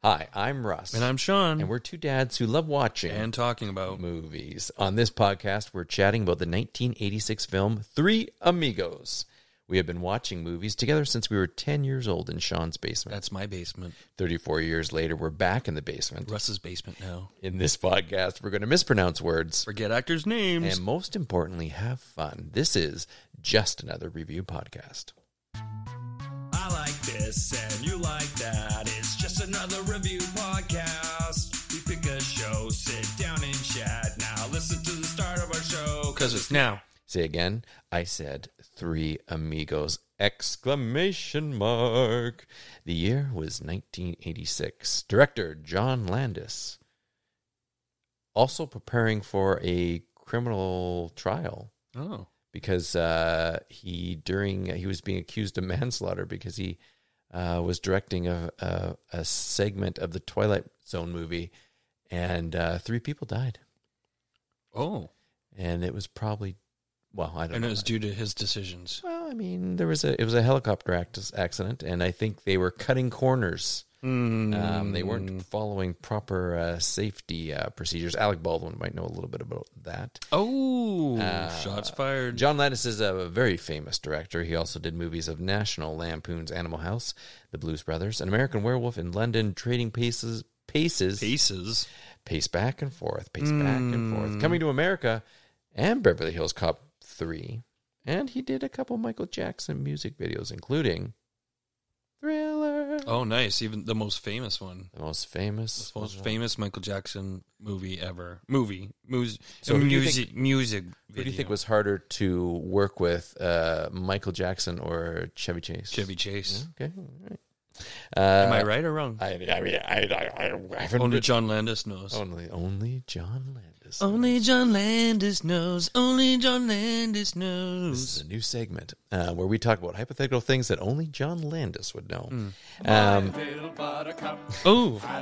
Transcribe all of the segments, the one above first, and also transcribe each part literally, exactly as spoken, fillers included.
Hi, I'm Russ. And I'm Sean. And we're two dads who love watching and talking about movies. On this podcast, we're chatting about the nineteen eighty-six film Three Amigos. We have been watching movies together since we were ten years old in Sean's basement. That's my basement. thirty-four years later, we're back in the basement. Russ's basement now. In this podcast, we're going to mispronounce words. Forget actors' names. And most importantly, have fun. This is just another review podcast. I like this and you like that. It's just another review podcast. We pick a show, sit down and chat. Now listen to the start of our show. Because it's now. Say again. I said Three Amigos! Exclamation mark. The year was nineteen eighty-six. Director John Landis. Also preparing for a criminal trial. Oh. Because uh, he during he was being accused of manslaughter because he uh, was directing a, a a segment of the Twilight Zone movie, and uh, three people died. Oh, and it was probably well, I don't. And know. it was due to his decisions. Well, I mean, there was a it was a helicopter act- accident, and I think they were cutting corners. Mm. Um, they weren't following proper uh, safety uh, procedures. Alec Baldwin might know a little bit about that. Oh, Uh, shots fired. John Landis is a very famous director. He also did movies of National Lampoon's Animal House, The Blues Brothers, An American Werewolf in London, Trading Paces, Paces, Paces, Pace Back and Forth, Pace mm. Back and Forth, Coming to America, and Beverly Hills Cop three. And he did a couple Michael Jackson music videos, including Thriller. Oh, nice. Even the most famous one. The most famous. The most famous Michael Jackson movie ever. Movie. Mus- so music. Think, music Who do you think was harder to work with, uh, Michael Jackson or Chevy Chase? Chevy Chase. Yeah, okay. All right. Uh, Am I right or wrong? I, I mean, I, I, I haven't only been, John Landis knows. Only, only John Landis. Only John Landis knows. Only John Landis knows. This is a new segment uh, where we talk about hypothetical things that only John Landis would know. Mm. Um, oh.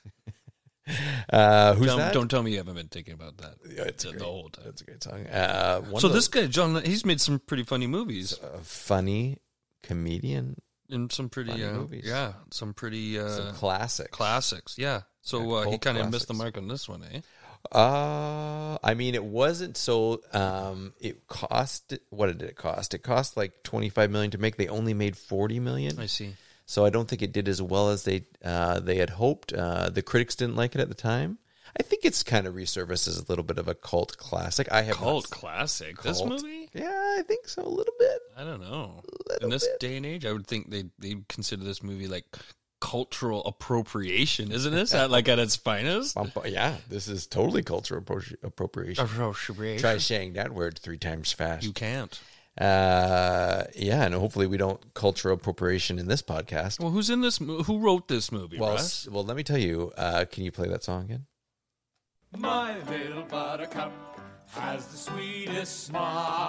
Uh, who's don't, that? Don't tell me you haven't been thinking about that yeah, it's the, great, the whole time. That's a great song. Uh, one so of this those, guy, John, he's made some pretty funny movies. A funny comedian. In some pretty, uh, movies. yeah, some pretty uh, some classics. Classics, yeah. So yeah, uh, he kind of classics. missed the mark on this one, eh? Uh, I mean, it wasn't so. Um, it cost. What did it cost? It cost like twenty-five million to make. They only made forty million. I see. So I don't think it did as well as they uh, they had hoped. Uh, the critics didn't like it at the time. I think it's kind of resurfaced as a little bit of a cult classic. I have cult not, classic. Cult. This movie? Yeah, I think so. A little bit. I don't know. In this bit. day and age, I would think they they consider this movie like cultural appropriation, isn't this? At, like at its finest. Yeah, this is totally cultural appro- appropriation. Appropriation. Try saying that word three times fast. You can't. Uh, yeah, and hopefully we don't cultural appropriation in this podcast. Well, who's in this? Mo- who wrote this movie? Well, Russ? s- well, let me tell you. Uh, can you play that song again? My little buttercup has the sweetest smile.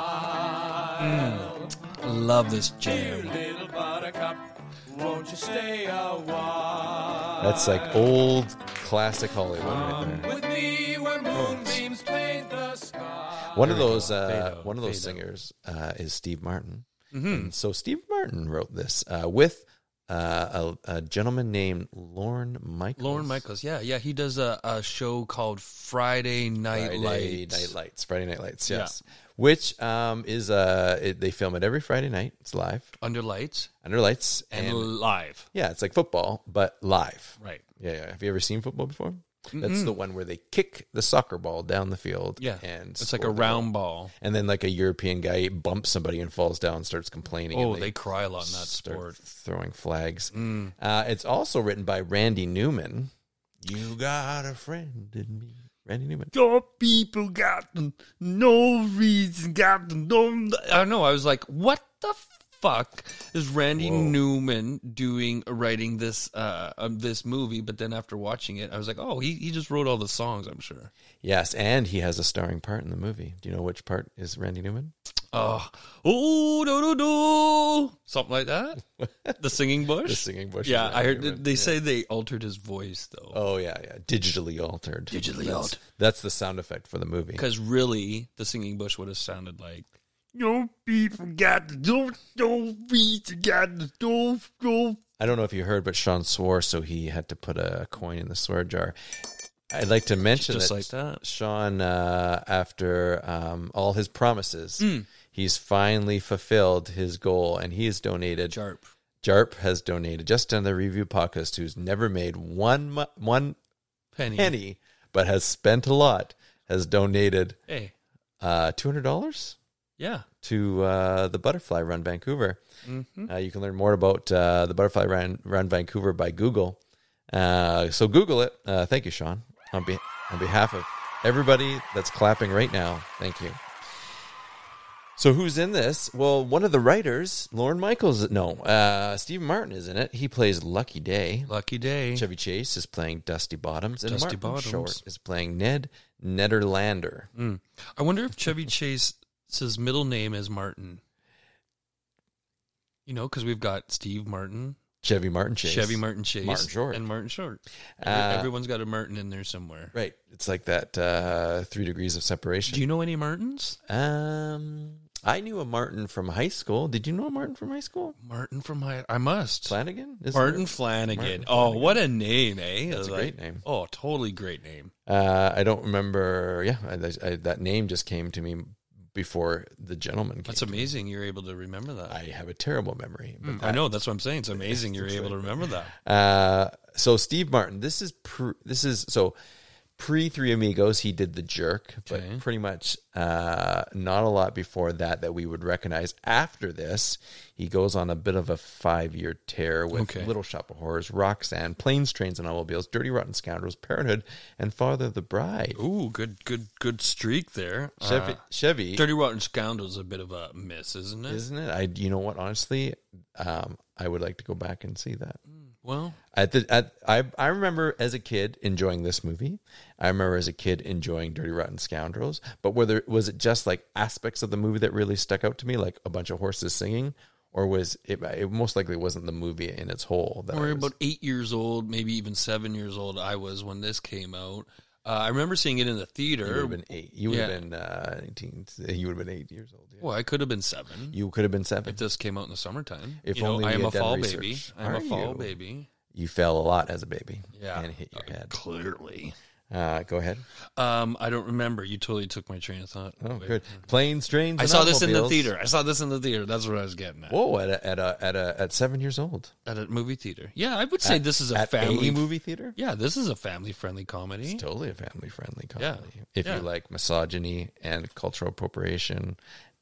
Mm. Love this Dear jam. little buttercup, won't you stay a while? That's like old classic Hollywood right Come there. with me where moonbeams paint the sky. One of those, uh, Fado, one of those Fado. singers uh, is Steve Martin. Mm-hmm. And so Steve Martin wrote this uh, with uh, a, a gentleman named Lorne Michaels. Lorne Michaels, yeah, yeah. He does a, a show called Friday Night Friday Lights. Night Lights. Friday Night Lights, yes. Yeah. Which um, is, uh, it, they film it every Friday night. It's live. Under lights. Under lights. And, And, live. yeah, it's like football, but live. Right. Yeah, yeah. Have you ever seen football before? Mm-mm. That's the one where they kick the soccer ball down the field. Yeah. And it's like a score the round ball. ball. And then like a European guy bumps somebody and falls down and starts complaining. Oh, and they, they cry a lot in that start sport. throwing flags. Mm. Uh, it's also written by Randy Newman. You got a friend in me. Randy Newman. Your people got no reason, got no. I don't know. I was like, what the fuck is Randy Whoa. Newman doing writing this uh um, this movie? But then after watching it, I was like, oh, he, he just wrote all the songs, I'm sure. Yes, and he has a starring part in the movie. Do you know which part is Randy Newman? Oh, oh, do do do, something like that. The singing bush. The singing bush. Yeah, is I Randy heard. Newman. They Yeah. say they altered his voice though. Oh yeah, yeah, digitally altered. Digitally that's, altered. That's the sound effect for the movie. Because really, the singing bush would have sounded like, "Your people got the don't don't be got the don't don't I don't know if you heard, but Sean swore, so he had to put a coin in the swear jar. I'd like to mention Just that, like that. Sean, uh, after um, all his promises, Mm. he's finally fulfilled his goal, and he has donated. Jarp. Jarp has donated just on the review podcast, who's never made one mu- one Penny. penny, but has spent a lot, has donated Hey. uh, two hundred dollars Yeah. to uh, the Butterfly Run Vancouver. Mm-hmm. Uh, you can learn more about uh, the Butterfly Run, Run Vancouver by Google. Uh, so Google it. Uh, thank you, Sean. On, be- on behalf of everybody that's clapping right now, thank you. So who's in this? Well, one of the writers, Lorne Michaels, no, uh, Steve Martin is in it. He plays Lucky Day. Lucky day. Chevy Chase is playing Dusty Bottoms. And Dusty Martin Bottoms. Short is playing Ned Nederlander. Mm. I wonder if Chevy Chase's middle name is Martin. You know, because we've got Steve Martin, Chevy Martin Chase. Chevy Martin Chase, Martin Short. and Martin Short. Uh, Everyone's got a Martin in there somewhere. Right. It's like that uh, three degrees of separation. Do you know any Martins? Um, I knew a Martin from high school. Did you know a Martin from high school? Martin from my, I must. Flanagan? Isn't Martin it? Flanagan. Martin Oh, Flanagan. what a name, eh? That's a Like- great name. Oh, totally great name. Uh, I don't remember. Yeah, I, I, that name just came to me before the gentleman came. That's to me. amazing you're able to remember that. I have a terrible memory. But Mm, that- I know, that's what I'm saying. It's amazing you're That's able to right. remember that. Uh, so Steve Martin, this is pre, this is so pre Three Amigos. He did The Jerk, Okay. but pretty much uh, not a lot before that that we would recognize. After this, he goes on a bit of a five year tear with Okay. Little Shop of Horrors, Roxanne, Planes, Trains, and Automobiles, Dirty Rotten Scoundrels, Parenthood, and Father of the Bride. Ooh, good, good, good streak there. Chevy, Uh, Chevy Dirty Rotten Scoundrels is a bit of a miss, isn't it? isn't it? I you know what? Honestly, um, I would like to go back and see that. Well, At the at I I remember as a kid enjoying this movie. I remember as a kid enjoying Dirty Rotten Scoundrels. But whether was it just like aspects of the movie that really stuck out to me, like a bunch of horses singing, or was it? It most likely wasn't the movie in its whole. That I we're was- about eight years old, maybe even seven years old. I was when this came out. Uh, I remember seeing it in the you would theater. have been eight. You would Yeah. have been uh, eighteen. You would have been eight years old. Yeah. Well, I could have been seven You could have been seven. if this came out in the summertime. If you know, only I we am had a done fall research. baby. I'm Are a fall you? baby. You fell a lot as a baby. Yeah, and hit your head. Clearly. Uh, go ahead. Um, I don't remember. You totally took my train of thought. Oh, Wait. good. Planes, trains. I and saw this in the automobiles. theater. I saw this in the theater. That's what I was getting at. Whoa! At a, at a at a at seven years old. At a movie theater. Yeah, I would say this is a At family a movie theater. Yeah, this is a family-friendly comedy. It's totally a family-friendly Yeah. comedy. If Yeah. you like misogyny and cultural appropriation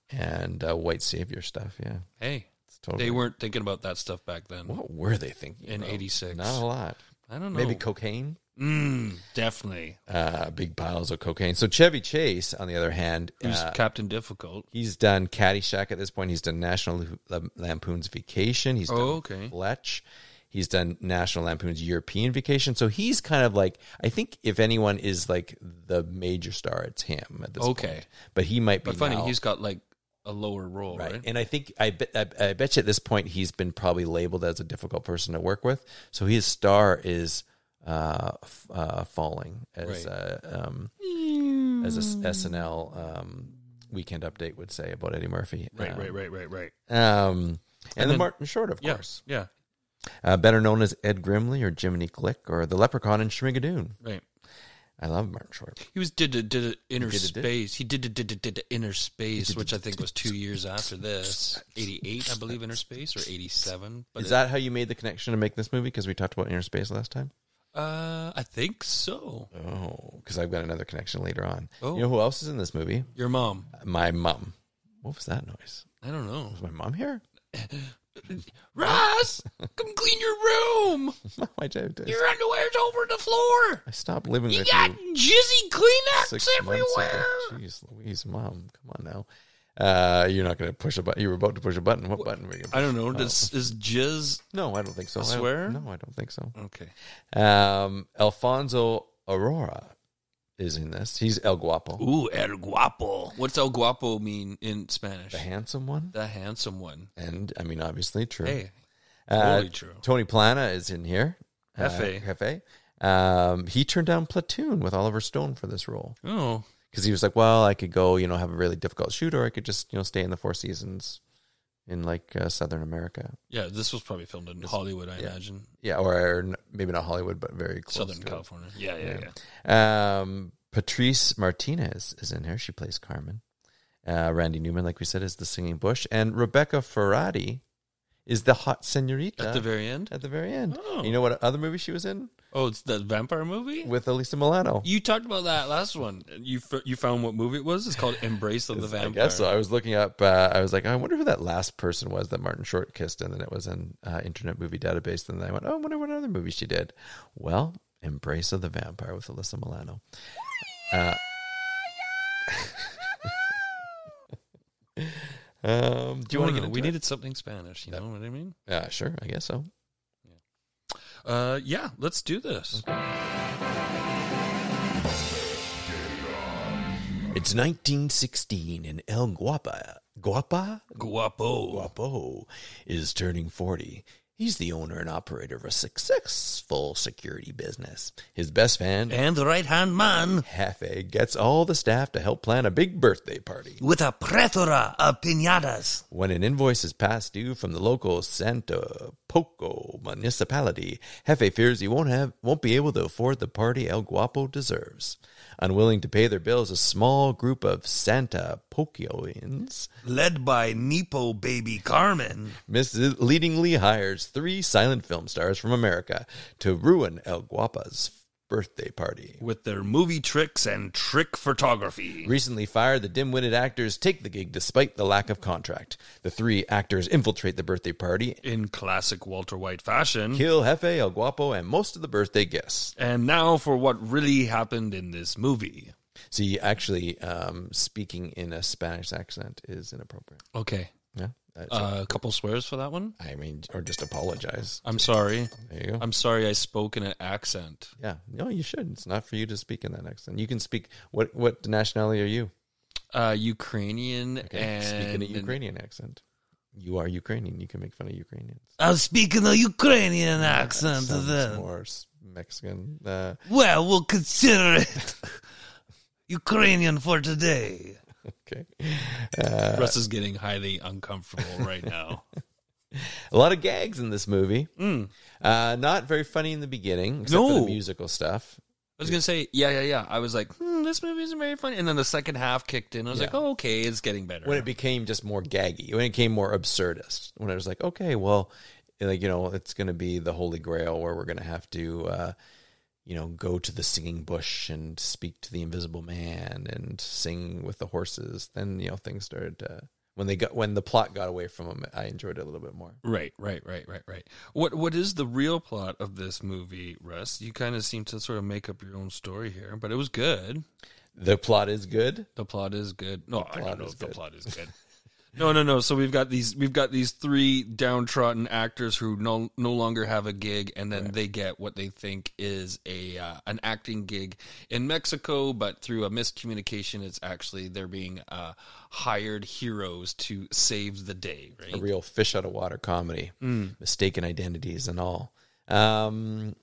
and uh, white savior stuff, yeah, Hey, it's totally. they weren't thinking about that stuff back then. What were they thinking In about? eighty-six. Not a lot. I don't know. Maybe cocaine. Mm, definitely. Uh, big piles of cocaine. So Chevy Chase, on the other hand, Who's uh, Captain Difficult? he's done Caddyshack at this point. He's done National Lampoon's Vacation. He's done Oh, okay. Fletch. He's done National Lampoon's European Vacation. So he's kind of like, I think if anyone is like the major star, it's him at this Okay. point. But he might be But funny, now. he's got like a lower role, right? Right. And I think, I bet, I, I bet you at this point, he's been probably labeled as a difficult person to work with. So his star is uh, f- uh, falling as, Right. uh, um, as a S N L um, Weekend Update would say about Eddie Murphy. Right, Um, right, right, right, right. Um, and, And then then- Martin Short, of Yeah, course. yeah, Uh, better known as Ed Grimley or Jiminy Glick or the Leprechaun in Schmigadoon. right. I love Martin Short. He was did a, did a inner He did a did? space. He did a, did a, did a inner space, did which a- I think was two years after this. eighty-eight, I believe, inner space, or eighty-seven. But Is it- that how you made the connection to make this movie? Because we talked about Inner Space last time. Uh, I think so. Oh, because I've got another connection later on. Oh. You know who else is in this movie? Your mom. My mom. What was that noise? I don't know. Was my mom here? Ross, come clean your room. I, did- I, Your underwear's over the floor. I stopped living You with got you jizzy Kleenex six months everywhere. ago. Jeez Louise, Mom. Come on now. Uh, you're not going to push a button. You were about to push a button. What button were you I don't know. Oh. Does is jizz? No, I don't think so. I I don't- swear? no, I don't think so. Okay. Um, Alfonso Aurora is in this. He's El Guapo, Ooh, El Guapo. What's El Guapo mean in Spanish? the handsome one. The handsome one. And, I mean, obviously true. Hey, Uh, totally true. Tony Plana is in here. Uh, Hefe. Hefe. Um, he turned down Platoon with Oliver Stone for this role Oh, because he was like, well, I could go, you know, have a really difficult shoot, or I could just, you know, stay in the Four Seasons in like uh, Southern America. Yeah, this was probably filmed in Hollywood, I yeah. imagine. Yeah, or n- maybe not Hollywood, but very close. Southern to California. Yeah, yeah, yeah. yeah. Um, Patrice Martinez is in here. She plays Carmen. Uh, Randy Newman, like we said, is the singing bush. And Rebecca Ferrati is the hot senorita. At the very end? At the very end. Oh. You know what other movie she was in? Oh, it's the vampire movie? With Elisa Milano. You talked about that last one. You f- you found what movie it was? It's called Embrace of the I Vampire. guess so. I was looking up, uh, I was like, I wonder who that last person was that Martin Short kissed, and then it was in uh, Internet Movie Database. And then I went, oh, I wonder what other movie she did. Well, Embrace of the Vampire with Alyssa Milano. Uh, um, do you want to get into We it? needed something Spanish, you know what I mean? Uh, sure, I guess so. Uh, yeah, let's do this. It's nineteen sixteen, and El Guapa, Guapa? Guapo. Guapo is turning forty. He's the owner and operator of a successful security business. His best friend, And the right-hand man Jefe, gets all the staff to help plan a big birthday party. with a plethora of piñatas. When an invoice is past due from the local Santa Poco municipality, Jefe fears he won't have won't be able to afford the party El Guapo deserves. Unwilling to pay their bills, a small group of Santa Pocoians Led by Nepo baby Carmen. misleadingly hires three silent film stars from America to ruin El Guapa's birthday party. With their movie tricks and trick photography. Recently fired, the dim-witted actors take the gig despite the lack of contract. The three actors infiltrate the birthday party, In classic Walter White fashion. kill Jefe, El Guapo, and most of the birthday guests. And now for what really happened in this movie. See, actually, um, speaking in a Spanish accent is inappropriate. Okay. Yeah, that's Uh, a couple swears for that one? I mean, or just apologize. I'm sorry. There you go. I'm sorry I spoke in an accent. Yeah, no, you should. It's not for you to speak in that accent. You can speak. What what nationality are you? Uh, Ukrainian Okay, and... speak in a Ukrainian accent. You are Ukrainian. You can make fun of Ukrainians. I'm speaking a Ukrainian accent Sounds then. more s- Mexican. Uh, Well, we'll consider it Ukrainian for today. okay. Uh, Russ is getting highly uncomfortable right now. a lot of gags in this movie. Mm. Uh, not very funny in the beginning, except for No. the musical stuff. I was going to say, yeah, yeah, yeah. I was like, hmm, this movie isn't very funny. And then the second half kicked in. I was Yeah. like, oh, okay, it's getting better. When it became just more gaggy, when it became more absurdist, when I was like, okay, well, like, you know, it's going to be the Holy Grail where we're going to have to, uh, you know, go to the singing bush and speak to the invisible man and sing with the horses. Then, you know, things started to, when they got, when the plot got away from them, I enjoyed it a little bit more. Right, right, right, right, right. What What is the real plot of this movie, Russ? You kind of seem to sort of make up your own story here, but it was good. The plot is good. The plot is good. No, I plot don't know is if the good. plot is good. No, no, no. So we've got these we've got these three downtrodden actors who no no longer have a gig, and then they get what they think is a uh, an acting gig in Mexico, but through a miscommunication, it's actually they're being uh, hired heroes to save the day. Right? A real fish out of water comedy, mistaken identities and all. Um,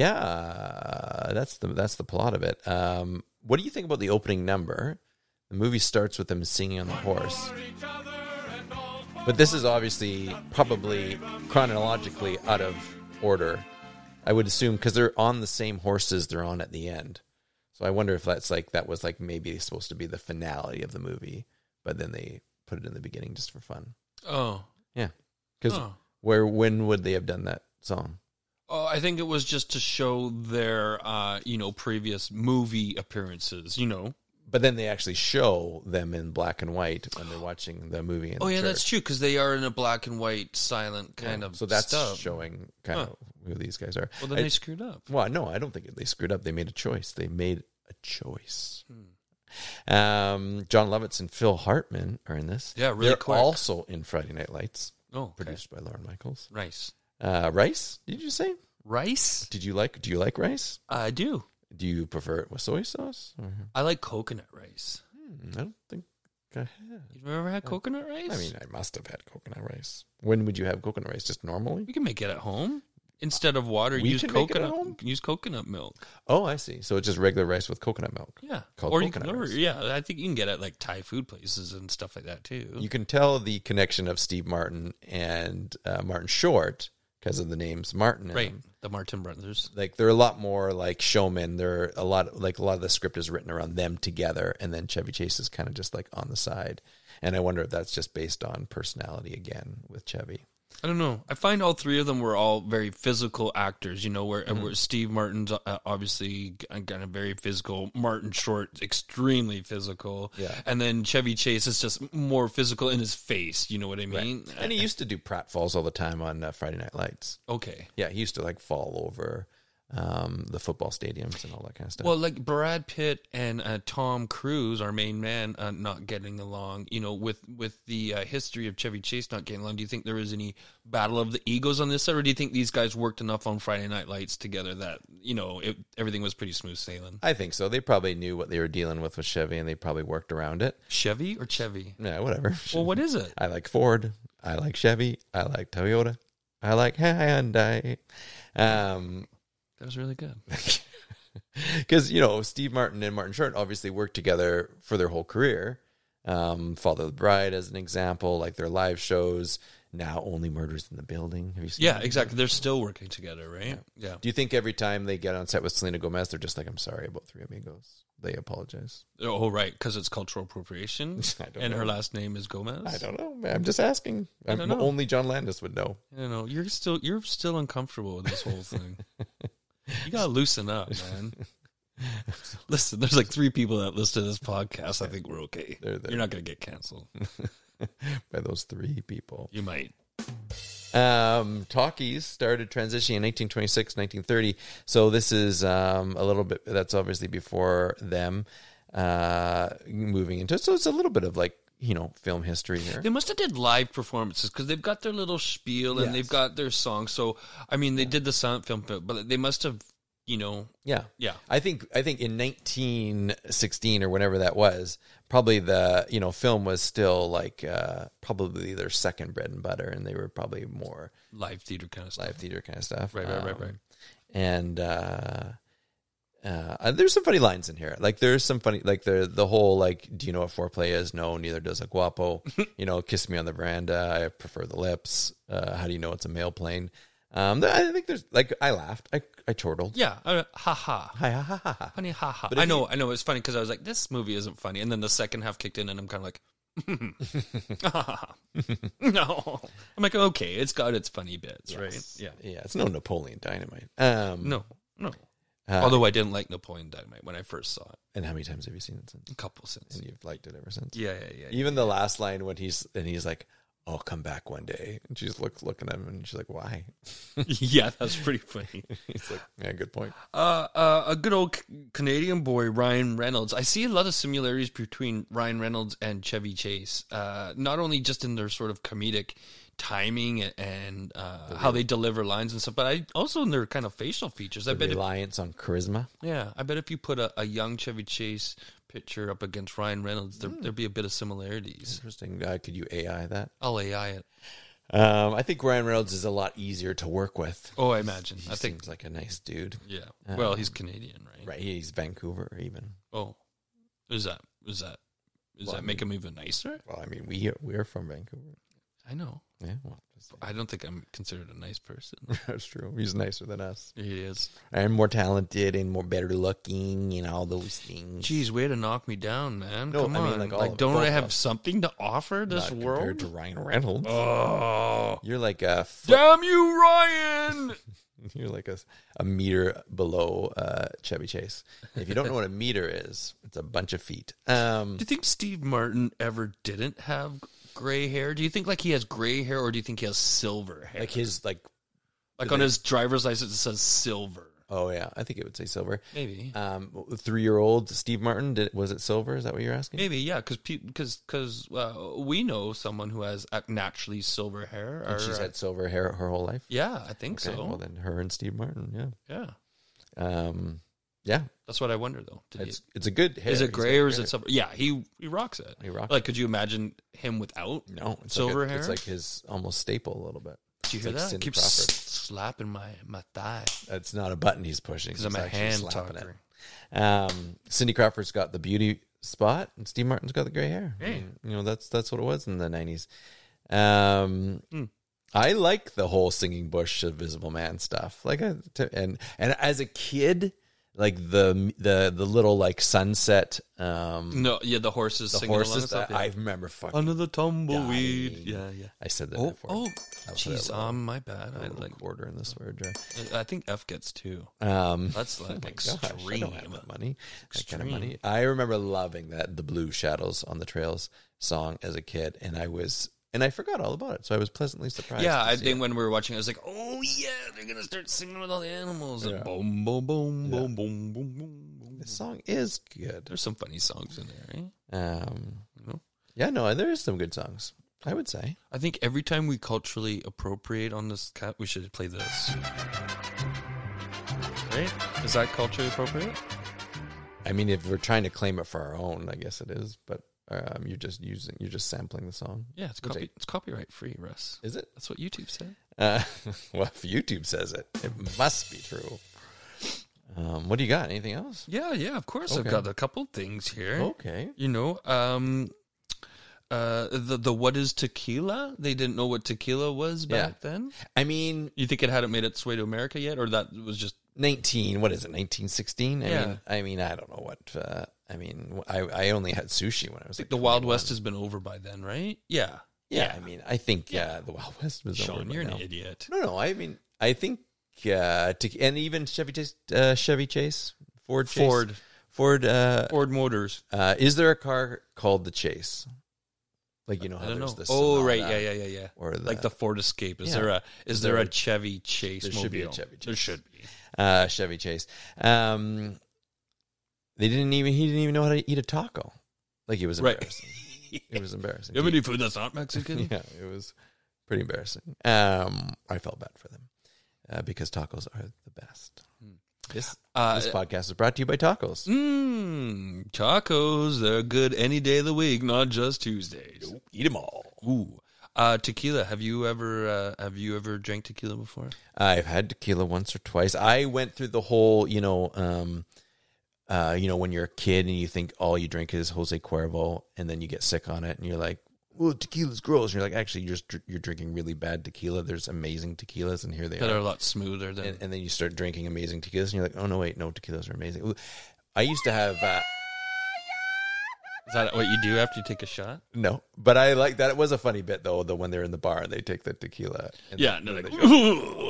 yeah, that's the that's the plot of it. Um, what do you think about the opening number? The movie starts with them singing on the horse, but this is obviously probably chronologically out of order. I would assume because they're on the same horses they're on at the end. So I wonder if that's like that was like maybe supposed to be the finale of the movie, but then they put it in the beginning just for fun. Oh, Yeah, because Oh. where when would they have done that song? oh, I think it was just to show their uh, you know previous movie appearances. You know. But then they actually show them in black and white when they're watching the movie. In Oh the yeah, church. that's true because they are in a black and white, silent kind Yeah. of So that's stuff. showing kind Huh. of who these guys are. Well, then I- they screwed up. well, no, I don't think they screwed up. They made a choice. They made a choice. Hmm. Um, John Lovitz and Phil Hartman are in this. Yeah, really They're quick. also in Friday Night Lights, Oh, okay. produced by Lauren Michaels. Rice. Uh, Rice? Did you say? Rice? Did you like? Do you like rice? I do. Do you prefer it with soy sauce? Or, I like coconut rice. Hmm, I don't think I have. You've ever had coconut rice? I mean, I must have had coconut rice. When would you have coconut rice? Just normally? we can make it at home. Instead of water, We use can make it at coconut. home? Use coconut milk. Oh, I see. So it's just regular rice with coconut milk. Yeah, Called or you coconut can, or, rice. yeah, I think you can get it at like Thai food places and stuff like that too. You can tell the connection of Steve Martin and uh, Martin Short because of the names Martin. in Right, them. the Martin brothers. Like they're a lot more like showmen. They're a lot like a lot of the script is written around them together, and then Chevy Chase is kind of just like on the side. And I wonder if that's just based on personality again with Chevy. I don't know. I find all three of them were all very physical actors. You know, where, Mm-hmm. where Steve Martin's uh, obviously kind of very physical. Martin Short, extremely physical. Yeah. And then Chevy Chase is just more physical in his face. You know what I mean? And he used to do pratfalls all the time on uh, Friday Night Lights. Okay. Yeah, he used to like fall over um, the football stadiums and all that kind of stuff. Well, like Brad Pitt and uh, Tom Cruise, our main man, uh, not getting along. You know, with with the uh, history of Chevy Chase not getting along, do you think there was any battle of the egos on this side, or do you think these guys worked enough on Friday Night Lights together that you know it, everything was pretty smooth sailing? I think so. They probably knew what they were dealing with with Chevy, and they probably worked around it. Chevy or Chevy? Yeah, whatever. Well, what is it? I like Ford. I like Chevy. I like Toyota. I like Hyundai. Um, That was really good. because you know Steve Martin and Martin Short obviously worked together for their whole career. Um, Father of the Bride as an example, like their live shows. Now Only Murders in the Building. Have you seen? Yeah, that? exactly. They're still working together, right? Yeah. Do you think every time they get on set with Selena Gomez, they're just like, "I'm sorry about Three Amigos"? They apologize. Oh, right, because it's cultural appropriation, I don't and know. her last name is Gomez. I don't know. Man. I'm just asking. I don't I'm- know. Only John Landis would know. I don't know. You're still you're still uncomfortable with this whole thing. You gotta loosen up, man. Listen, there's like three people that listen to this podcast. I think we're okay. They're there. You're not gonna get canceled. By those three people. You might. Um, talkies started transitioning in nineteen twenty-six, nineteen thirty. So this is um, a little bit, that's obviously before them uh, moving into, so it's a little bit of like, you know, film history here. They must have did live performances because they've got their little spiel and Yes. they've got their song. So I mean, they did the silent film, but they must have, you know, Yeah. yeah. I think, I think in nineteen sixteen or whenever that was, probably the, you know, film was still like uh, probably their second bread and butter, and they were probably more Live theater kind of stuff. live theater kind of stuff. Right, right, right, Um, right. And uh, uh, there's some funny lines in here. Like there's some funny, like the the whole like, do you know what foreplay is? No, neither does a guapo. You know, kiss me on the veranda. I prefer the lips. Uh, how do you know it's a male plane? Um, I think there's like I laughed. I I chortled. Yeah, uh, ha ha. Hi, ha, ha, ha, ha. Funny, ha ha. But if I know, you- I know. It's funny because I was like, this movie isn't funny, and then the second half kicked in, and I'm kind of like, no. I'm like, okay, it's got its funny bits, right? Yes. Yeah. yeah. It's no Napoleon Dynamite. Um, No, no. uh, Although I didn't like Napoleon Dynamite when I first saw it. and how many times have you seen it since? A couple since. And you've liked it ever since. Yeah, yeah, yeah. Even the last line when he's and he's like, "I'll come back one day," and she's looks looking at him, and she's like, "Why?" yeah, that's pretty funny. He's like, "Yeah, good point." Uh, uh, a good old C- Canadian boy, Ryan Reynolds. I see a lot of similarities between Ryan Reynolds and Chevy Chase. Uh, not only just in their sort of comedic timing and, and uh, how they deliver lines and stuff, but I also in their kind of facial features. I The bet, if, reliance on charisma. yeah, I bet if you put a, a young Chevy Chase picture up against Ryan Reynolds, there, there'd be a bit of similarities. Interesting. Uh, could you A I that? I'll A I it. Um, I think Ryan Reynolds is a lot easier to work with. Oh, I imagine. He I think. seems like a nice dude. Yeah. Uh, Well, he's Canadian, right? Right. He's Vancouver, even. Oh, is that is that does Well, that I make him even nicer? Well, I mean, we we're from Vancouver. I know. Yeah, well, just- I don't think I'm considered a nice person. that's true. He's nicer than us, He is. and more talented, and more better looking, and all those things. Jeez, way to knock me down, man. No, Come I mean, on. like, Like, all of- don't both I of have us. something to offer this Not world? compared to Ryan Reynolds. Oh, You're like a foot, damn you, Ryan! you're like a, a meter below uh, Chevy Chase. If you don't know what a meter is, it's a bunch of feet. Um, Do you think Steve Martin ever didn't have gray hair? Do you think like he has gray hair, or do you think he has silver hair? like his like. Like do on they- his driver's license, it says silver. Oh yeah, I think it would say silver. Maybe. Um, three-year-old Steve Martin, did, was it silver? Is that what you're asking? Maybe, yeah, because because because uh, we know someone who has uh, naturally silver hair. Or, And she's had silver hair her whole life. yeah, I think Okay, so. well then her and Steve Martin, yeah, yeah, um, yeah. that's what I wonder though. Did he- It's it's a good hair. is He's it got gray or is hair. it silver? Yeah, he he rocks it. He rocks Like, could you imagine him without? No, it's silver like a- hair? It's like his almost staple a little bit. Did you It's hear like that? Cindy Keep Crawford. s- slapping my, my thigh. That's not a button he's pushing. Because I'm He's a actually hand slapping talker. it. Um, Cindy Crawford's got the beauty spot, and Steve Martin's got the gray hair. Hey. And, you know, that's that's what it was in the nineties. Um, Mm. I like the whole Singing Bush Invisible Man stuff. Like, I, to, and and as a kid, like the the the little like sunset, um, No, yeah, the horses the singing along and horses. stuff, That, yeah. I remember fucking. Under the tumbleweed. dying. Yeah, yeah. I said that Oh, before. oh, That was jeez, a little- um, my bad. I a little like. quarter in the swear jar. I think F gets two. Um, That's like oh my gosh, I extreme. don't have that money. That kind of Extreme. money. I remember loving that the Blue Shadows on the Trails song as a kid, and I was and I forgot all about it, so I was pleasantly surprised. Yeah, to I see think it. when we were watching, I was like, "Oh yeah, they're gonna start singing with all the animals." And Yeah. boom, boom, boom, Yeah. boom, boom, boom, boom, boom. the song is good. There's some funny songs in there, right? Um, You know? yeah, no, there is some good songs. I would say. I think every time we culturally appropriate on this cat, we should play this. Right? Is that culturally appropriate? I mean, if we're trying to claim it for our own, I guess it is. But um, you're just using, you're just sampling the song. Yeah, it's Which copy, I- it's copyright free, Russ. Is it? That's what YouTube said. Uh, well, if YouTube says it, it must be true. Um, what do you got? Anything else? Yeah, yeah, of course. I've Okay. got a couple things here. Okay. You know, um, uh, the the what is tequila? They didn't know what tequila was back then. I mean, You think it hadn't made its way to America yet, or that was just nineteen. What is it? Nineteen sixteen. I Yeah. mean, I mean, I don't know what. Uh, I mean, I I only had sushi when I was like the Wild twenty-one. West has been over by then, right? Yeah. Yeah, I mean, I think yeah, the Wild West was over. Sean, by you're now. an idiot. No, no. I mean, I think uh, to, and even Chevy Chase, uh, Chevy Chase, Ford, Chase, Ford, Ford. Uh, Ford Motors. uh, is there a car called the Chase? Like you know I how don't know. there's the Oh, Sonata right. Yeah, yeah, yeah, yeah. or the, Like the Ford Escape. Is Yeah. there a is, Is there, there a a- Chevy Chase there mobile? should be a Chevy There Chase. should be. uh, Chevy Chase. Um, they didn't even. He didn't even know how to eat a taco. Like it was Right. embarrassing. It was embarrassing. You have any food that's not Mexican? Yeah, it was pretty embarrassing. Um, I felt bad for them uh, because tacos are the best. This Uh, this podcast is brought to you by tacos. Mmm, tacos. They're good any day of the week, not just Tuesdays. Eat them all. Ooh, uh, tequila. Have you ever uh, have you ever drank tequila before? I've had tequila once or twice. I went through the whole, you know, um, uh, you know, when you're a kid and you think all you drink is Jose Cuervo, and then you get sick on it, and you're like, "Well, tequila's gross." And you're like, "Actually, you're just, you're drinking really bad tequila. There's amazing tequilas, and here they That are." are a lot smoother than. And, and then you start drinking amazing tequilas, and you're like, "Oh no, wait, no, tequilas are amazing." Ooh, I used to have uh, Is that what you do after you take a shot? no, but I like that. It was a funny bit though. The when they're in the bar and they take the tequila. And Yeah, then- no, then like, they go-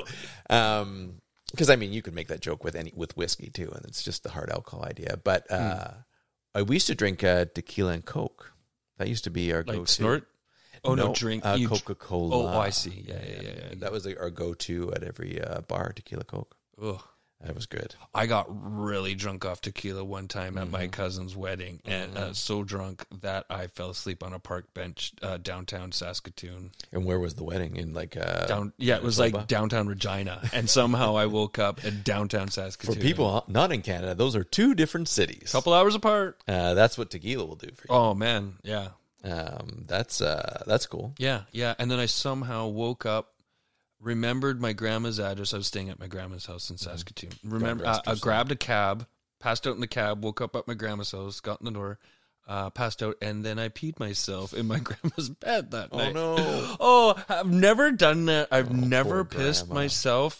um, because I mean, you could make that joke with any with whiskey too, and it's just the hard alcohol idea. But uh, I we used to drink uh, tequila and Coke. That used to be our like go-to. snort. Oh no, drink uh, you- Coca Cola. Oh, oh, I see. Yeah, yeah, yeah, yeah. That was like our go-to at every uh, bar. Tequila Coke. Ugh. That was good. I got really drunk off tequila one time at Mm-hmm. my cousin's wedding, and uh, so drunk that I fell asleep on a park bench uh, downtown Saskatoon. And where was the wedding? In like uh, Down, yeah, it was Manitoba? like downtown Regina, and somehow I woke up at downtown For Saskatoon. people not in Canada, those are two different cities. couple hours apart. Uh, that's what tequila will do for you. Oh man, yeah, Um, that's uh, that's cool. yeah, yeah. And then I somehow woke up, remembered my grandma's address. I was staying at my grandma's house in Saskatoon. Remember, rest uh, her I soul. grabbed a cab, passed out in the cab, woke up at my grandma's house, got in the door, uh, passed out, and then I peed myself in my grandma's bed that Oh night. no! Oh, I've never done that. I've never poor pissed grandma. myself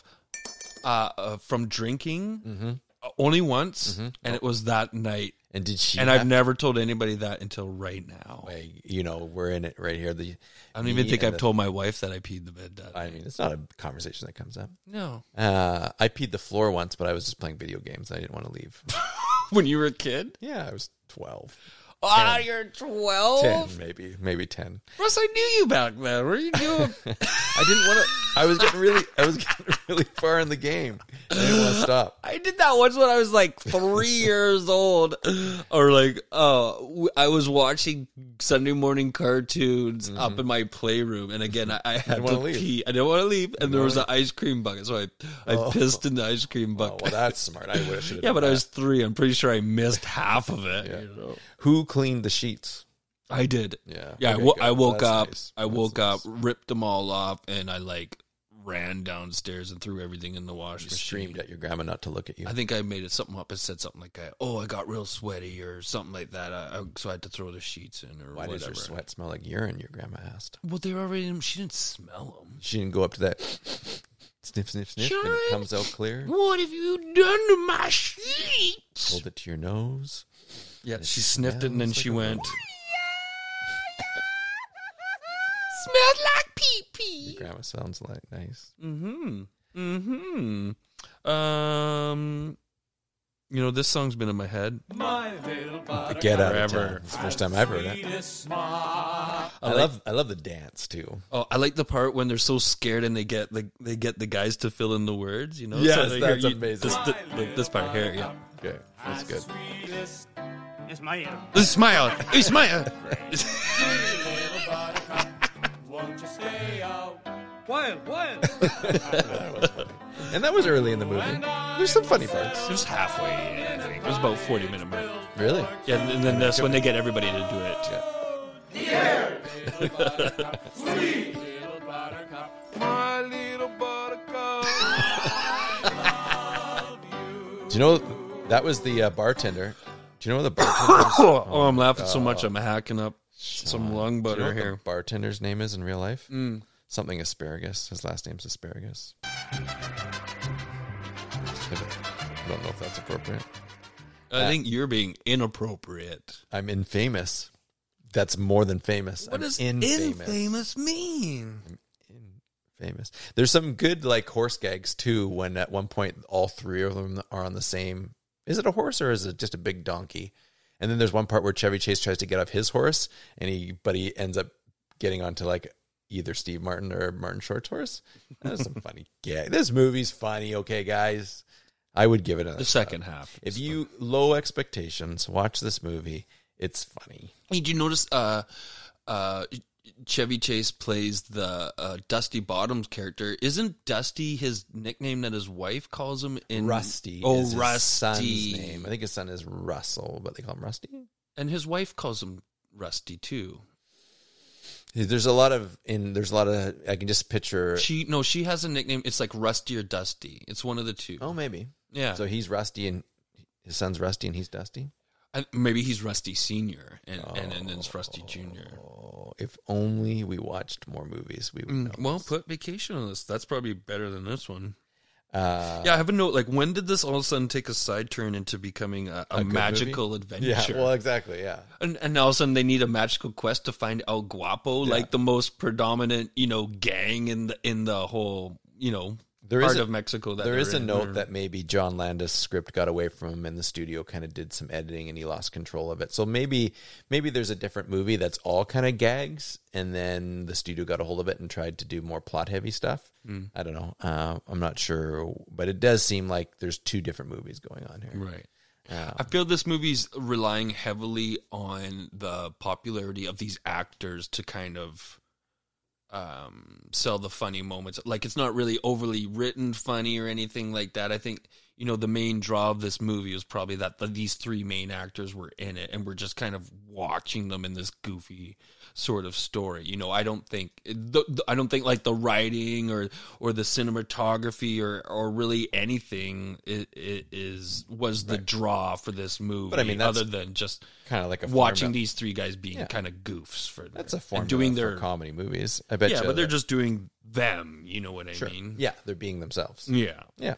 uh, uh, from drinking. Mm-hmm. uh, Only once, Mhm. and it was that night. And did she? And have, I've never told anybody that until right now. Like, you know, we're in it right here. The I don't even me think and I've the- told my wife that I peed the bed that I night. mean, it's not a conversation that comes up. No. Uh, I peed the floor once, but I was just playing video games. I didn't want to leave. When you were a kid? Yeah, I was twelve. Ah, you're twelve? ten, maybe, maybe ten. Russ, I knew you back then. What are you doing? I didn't want to. I was getting really, I was getting really far in the game. I didn't want to stop. I did that once when I was like three years old, or like, oh, w- I was watching Sunday morning cartoons up in my playroom, and again, I, I had wanna to leave. pee. I didn't want to leave, and there wanna was an ice cream bucket, so I, I Oh. pissed in the ice cream Oh, bucket. well, that's smart. I wish. yeah, but I was three. I'm pretty sure I missed half of it. Yeah. You know? Who cleaned the sheets? I did. Yeah. Yeah, I Okay, wo- good. I woke That's up. nice. I That's woke nice. up, ripped them all off, and I like ran downstairs and threw everything in the wash You machine. screamed at your grandma not to look at you. I think I made it something up. It said something like, "Oh, I got real sweaty" or something like that. I, I, so I had to throw the sheets in or Why whatever. does your sweat smell like urine? Your grandma asked. Well, they were already. She didn't smell them. She didn't go up to that sniff, sniff, sniff, and it comes out clear. What have you done to my sheets? Hold it to your nose. Yeah, she sniffed it and then smells she like a went. Smells like pee pee. Your grandma sounds like nice. Mm-hmm. Mm-hmm. Um, you know, this song's been in my head. My little buttercup. Get out of Forever. town. It's the first time I've heard it. Sweetest smile. I like- love I love the dance too. Oh, I like the part when they're so scared and they get the they get the guys to fill in the words. You know, Yes, they that's hear you- amazing. This, this, this part here, yeah. Okay, that's good. Sweetest Ismael. Smile, smile. little buttercup. Won't you stay out? Wild, wild. And that was early in the movie. There's some funny parts. It was halfway in, I think. It was about forty minute mark. Really? Yeah, and then that's when they get everybody to do it. Sweet little buttercup. My little buttercup. Do you know that was the uh, bartender? Do you know the bartender? Oh, I'm laughing so much I'm hacking up some lung Do you know butter what the here. bartender's name is in real life? Mm. Something Asparagus. His last name's Asparagus. I don't know if that's appropriate. I think you're being inappropriate. I'm infamous. That's more than famous. What I'm does infamous. infamous mean? Famous. There's some good like horse gags too. When at one point all three of them are on the same. Is it a horse or is it just a big donkey? And then there's one part where Chevy Chase tries to get off his horse, and he but he ends up getting onto like either Steve Martin or Martin Short's horse. That's some funny gag. This movie's funny. Okay, guys, I would give it a The second half. If you low expectations, watch this movie. It's funny. Did you notice uh, uh, Chevy Chase plays the uh, Dusty Bottoms character? Isn't Dusty his nickname that his wife calls him? In Rusty. Oh, is his Rusty. son's name. I think his son is Russell, but they call him Rusty. And his wife calls him Rusty too. There's a lot of in. There's a lot of. I can just picture. She no, she has a nickname. It's like Rusty or Dusty. It's one of the two. Oh, maybe. Yeah. So he's Rusty, and his son's Rusty, and he's Dusty. I, maybe he's Rusty Senior, and and, and then it's Rusty Junior Oh, if only we watched more movies, we would know. Mm, well, put Vacation on this. That's probably better than this one. Uh, Yeah, I have a note. Like, when did this all of a sudden take a side turn into becoming a, a, A good magical movie? adventure? yeah. Well, exactly. Yeah. and, and all of a sudden they need a magical quest to find El Guapo, Yeah. like the most predominant, you know, gang in the in the whole, you know, There part is a- of Mexico. That There they're is a in. note that maybe John Landis' script got away from him, and the studio kind of did some editing, and he lost control of it. So maybe, maybe there's a different movie that's all kind of gags, and then the studio got a hold of it and tried to do more plot-heavy stuff. Mm. I don't know. Uh, I'm not sure, but it does seem like there's two different movies going on here. right. Uh, I feel this movie's relying heavily on the popularity of these actors to kind of um, sell the funny moments. Like, it's not really overly written funny or anything like that. I think, you know, the main draw of this movie was probably that the, these three main actors were in it, and we're just kind of watching them in this goofy sort of story. You know, I don't think the, the, I don't think like the writing or or the cinematography or or really anything it, it is was the draw for this movie. But I mean, that's other than just kind of like a watching formula. these three guys being Yeah. kind of goofs for their, That's a and formula doing for their comedy movies. I bet yeah, you but they're that- just doing them. You know what I sure. mean? Yeah, they're being themselves. Yeah. Yeah.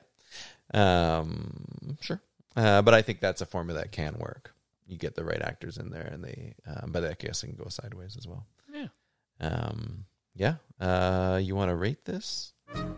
Um, sure. Uh, but I think that's a formula that can work. You get the right actors in there, and they, um, but I guess it can go sideways as well. Yeah. Um, yeah. Uh, you want to rate this?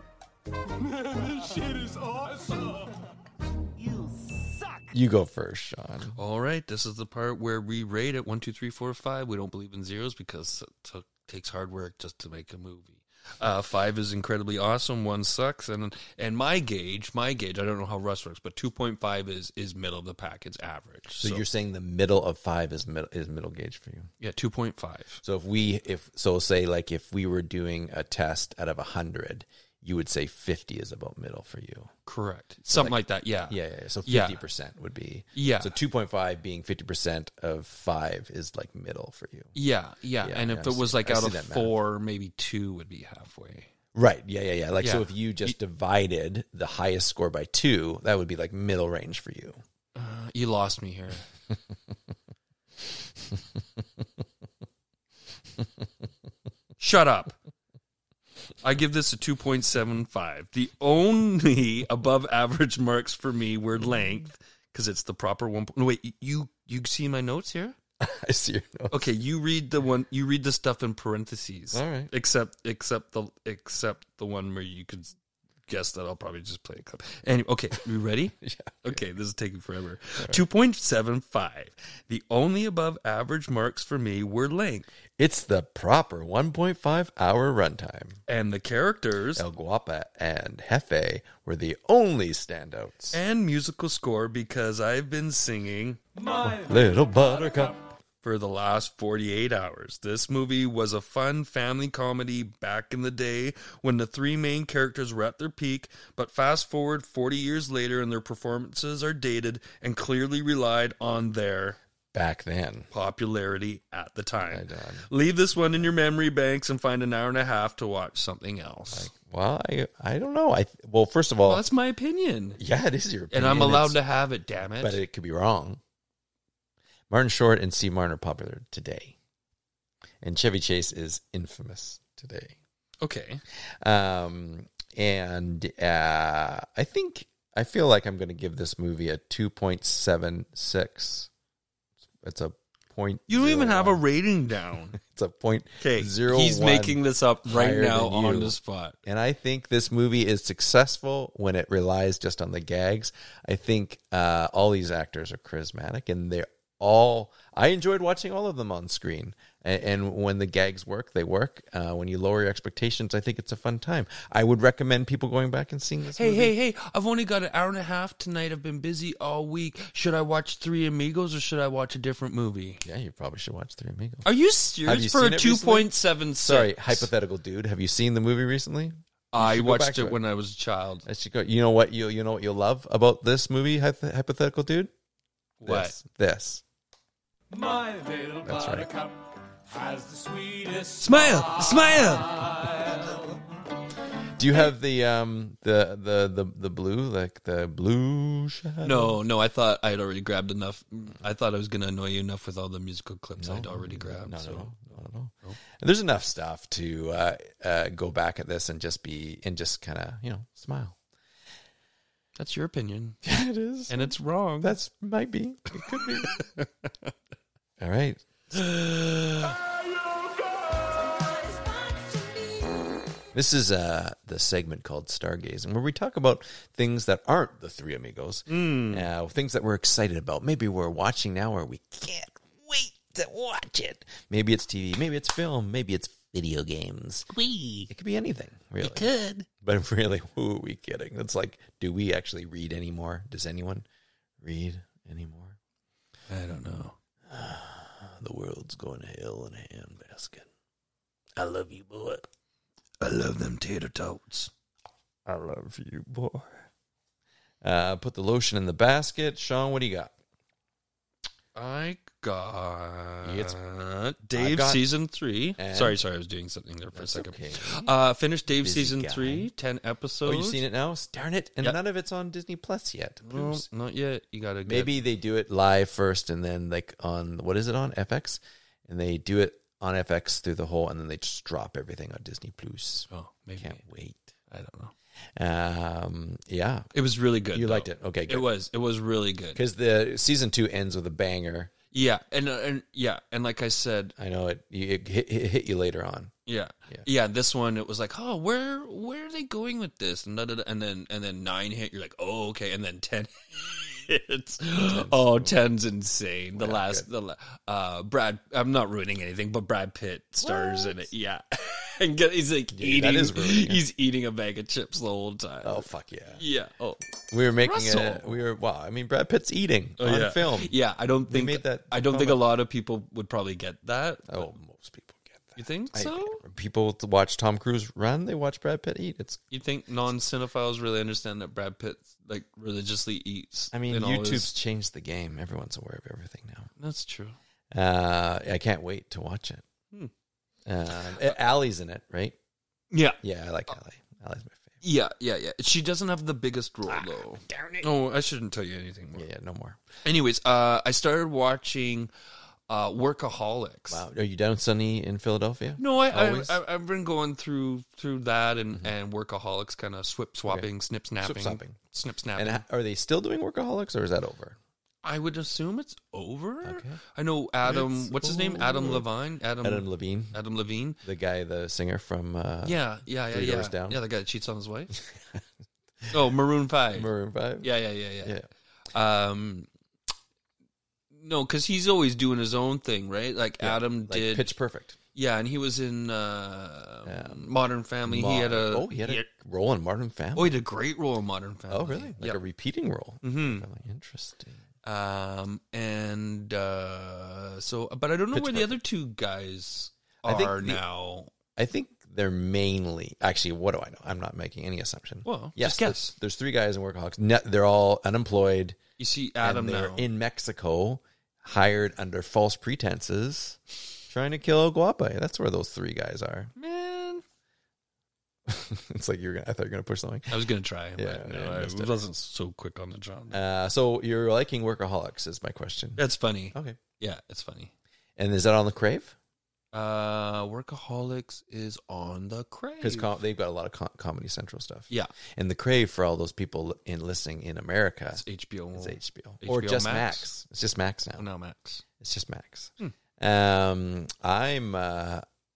This shit is awesome. You suck. You go first, Sean. All right, this is the part where we rate it one, two, three, four, five. We don't believe in zeros because it took, takes hard work just to make a movie. Uh, five is incredibly awesome. One sucks, and and my gauge, my gauge. I don't know how Russ works, but two point five is is middle of the pack. It's average. So, So, you're saying the middle of five is middle is middle gauge for you. yeah, two point five. So if we if so say like if we were doing a test out of a hundred, you would say fifty is about middle for you. Correct. Something like, that. Yeah. Yeah, yeah. yeah. So Yeah. fifty percent would be Yeah. So two point five being fifty percent of five is like middle for you. Yeah, yeah. Yeah, and yeah, if I it was see- like I out see of that math. four, maybe two would be halfway. Right. Yeah, yeah, yeah. Like, so Yeah. if you just divided the highest score by two, that would be like middle range for you. Uh, you lost me here. Shut up. I give this a two point seven five. The only above average marks for me were length, because it's the proper one. No, wait, you you see my notes here? I see your notes. Okay, you read the one. You read the stuff in parentheses. All right. Except except the except the one where you could guess that I'll probably just play a clip. Anyway, okay, you ready? Yeah. Okay, this is taking forever. two point seven five. The only above average marks for me were length. It's the proper one point five hour runtime. And the characters El Guapa and Jefe were the only standouts. and musical score, because I've been singing Little Buttercup. for the last forty-eight hours. This movie was a fun family comedy back in the day when the three main characters were at their peak, but fast forward forty years later and their performances are dated and clearly relied on their Back then. popularity at the time. Right on. Leave this one in your memory banks and find an hour and a half to watch something else. Well, I I don't know. I well, first of all, Well, that's my opinion. yeah, it is your opinion. And I'm allowed It's- to have it, damn it. but it could be wrong. Martin Short and Steve Martin are popular today, and Chevy Chase is infamous today. okay. Um, and uh, I think I feel like I'm going to give this movie a two point seven six. It's a point. You don't even zero have a one. rating down. It's a point Okay, zero he's one making this up right higher now than on you. the spot. And I think this movie is successful when it relies just on the gags. I think uh, all these actors are charismatic, and they're all. I enjoyed watching all of them on screen. And, and when the gags work, they work. Uh, when you lower your expectations, I think it's a fun time. I would recommend people going back and seeing this Hey, movie. hey, hey, I've only got an hour and a half tonight. I've been busy all week. Should I watch Three Amigos or should I watch a different movie? Yeah, you probably should watch Three Amigos. Are you Have serious you for seen a it two recently? point seven six? Sorry, hypothetical dude. Have you seen the movie recently? I should go back watched to it it. when I was a child. I should go. You know what you you know what you'll love about this movie, hypo- hypothetical dude? What? This. This. My little That's right. buttercup has the sweetest Smile! Smile! Do you have the um the the the the blue like the blue shadow? No, no, I thought I had already grabbed enough. I thought I was going to annoy you enough with all the musical clips I'd already grabbed. No, no, so. no, not at all. And there's enough stuff to uh, uh, go back at this and just be and just kind of you know smile. That's your opinion. Yeah, it is. And it's wrong. That's might be. It could be. All right. This is uh, the segment called Stargazing, where we talk about things that aren't the Three Amigos, uh, things that we're excited about. Maybe we're watching now, or we can't wait to watch it. Maybe it's T V, maybe it's film, maybe it's video games. we. It could be anything, really. It could. But really, who are we kidding? It's like, do we actually read anymore? Does anyone read anymore? I don't know. The world's going to hell in a handbasket. I love you, boy. I love them tater tots. I love you, boy. Uh, put the lotion in the basket. Sean, what do you got? I got It's- Dave got- season three. And- Sorry, sorry, I was doing something there for That's a second. okay. Uh, finished Dave Busy season guy. three, ten Oh, episodes. you've seen it now? Darn it. And Yep. none of it's on Disney Plus yet. No, Oops. not yet. You gotta get, Maybe they do it live first and then like on, what is it on? F X? And they do it on F X through the whole, and then they just drop everything on Disney Plus. Oh, maybe. Can't wait. I don't know. Um, yeah. It was really good. You though. liked it? Okay, good. It was. It was really good. Because the season two ends with a banger. Yeah, and uh, and yeah, and like I said, I know it, it hit, it hit you later on. yeah, Yeah. yeah, This one, it was like, oh, where where are they going with this? And da, da, da, and then and then nine hit. You're like, oh, okay. And then ten hits. Oh, ten's insane. The Yeah, last, the la- uh, Brad. I'm not ruining anything, but Brad Pitt stars in it. Yeah, and get, he's like Yeah, eating. that is ruining it. He's eating a bag of chips the whole time. Oh, fuck yeah. yeah. Oh, We were making a, Russell. we were, wow, I mean, Brad Pitt's eating Oh, on yeah. film. Yeah, I don't We think made that I don't think a comment. lot of people would probably get that. Oh, most people get that. You think I- so? people to watch Tom Cruise run, they watch Brad Pitt eat. It's, You think non-cinephiles really understand that Brad Pitt like religiously eats? I mean, in all YouTube's his- changed the game. Everyone's aware of everything now. That's true. Uh, I can't wait to watch it. Hmm. Um, Allie's in it, right? Yeah. Yeah, I like Allie. Allie's my favorite. Yeah, yeah, yeah. She doesn't have the biggest role, Ah, though. Darn it. Oh, I shouldn't tell you anything more. Yeah, yeah, no more. Anyways, uh, I started watching uh, Workaholics. Wow. Are you down sunny in Philadelphia? No, I, I, Always? I, I've been going through through that and, and Workaholics, kind of swip swapping, snip snapping, Swip-swapping. snip snapping. And ha- are they still doing Workaholics, or is that over? I would assume it's over. Okay. I know Adam. It's what's his name? Adam over. Levine. Adam. Adam Levine, Adam Levine. the guy, the singer from uh, Yeah, yeah, yeah, Three yeah. Doors Down. Yeah, the guy that cheats on his wife. Oh, Maroon Five. Maroon Five. Yeah, yeah, yeah, yeah. yeah. Um, no, because he's always doing his own thing, right? Like Yeah, Adam like did. Pitch Perfect. Yeah, and he was in uh, Um, Modern Family. he had a oh, he had a role in Modern Family. oh, he did a great role in Modern Family. Oh, really? Like Yep. a repeating role. Mhm. Family. Interesting. Um, and uh, so, but I don't know Pitch where the Perfect. other two guys I think are the- now. I think they're mainly actually. What do I know? I'm not making any assumption. Well, yes, just there's, guess. there's three guys in Workaholics. Ne- they're all unemployed. You see Adam and they're now. in Mexico, hired under false pretenses, trying to kill Guapa. That's where those three guys are. Man, It's like you're gonna. I thought you were gonna push something. I was gonna try. Yeah, but no, yeah, I I missed it. wasn't so quick on the job. Uh, so you're liking Workaholics is my question. That's funny. Okay. Yeah, it's funny. And is that on the Crave? Uh, Workaholics is on the Crave. Because com- they've got a lot of com- Comedy Central stuff. yeah, And the Crave for all those people in listening in America it's H B O. is H B O H B O or just Max? Max. It's just Max now. Oh, no, Max. It's just Max. Hmm. Um, I'm uh,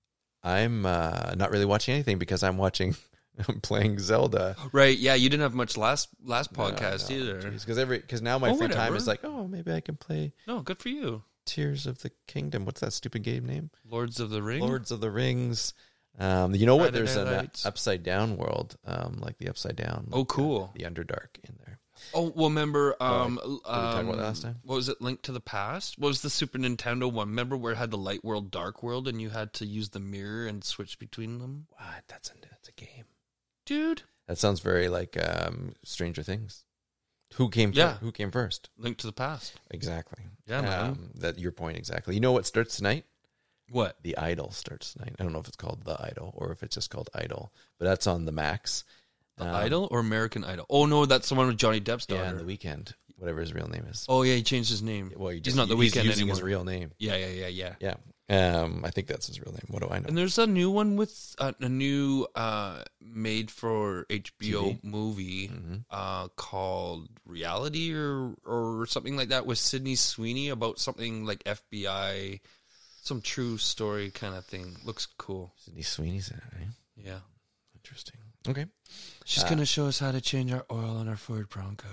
I'm uh, not really watching anything because I'm watching. I'm playing Zelda. Right. Yeah, you didn't have much last last podcast No, no, either. Because every because now my Oh, free time whatever. is like, oh, maybe I can play No, good for you. Tears of the Kingdom. What's that stupid game name? Lords of the Ring. Lords of the Rings. Um, you know what? Friday There's Night an uh, Lights. upside down world, um, like the upside down. Oh, like, cool. uh, the Underdark in there. Oh, well, remember, um, we talk um, about that last time? what was it, Link to the Past? What was the Super Nintendo one? Remember where it had the light world, dark world, and you had to use the mirror and switch between them? What? That's a that's a game. Dude, That sounds very like um, Stranger Things. Who came? Yeah. fir- who came first? Link to the Past. Exactly. Yeah, man. Um, that your point exactly. You know what starts tonight? What? The Idol starts tonight. I don't know if it's called The Idol or if it's just called Idol, but that's on the Max. The Um, Idol or American Idol? Oh, no, that's the one with Johnny Depp's daughter. Yeah, on the Weekend, whatever his real name is. Oh, yeah, he changed his name. Well, he he's just- not the he's Weekend using anymore. his real name. Yeah, yeah, yeah, yeah. Yeah. Um, I think that's his real name. What do I know? And there's a new one with uh, a new uh, made for H B O T V? movie Mhm. uh, called Reality or or something like that with Sydney Sweeney about something like F B I, some true story kind of thing. Looks cool. Sydney Sweeney's in it, right? Yeah. Interesting. Okay. She's Uh, going to show us how to change our oil on our Ford Bronco.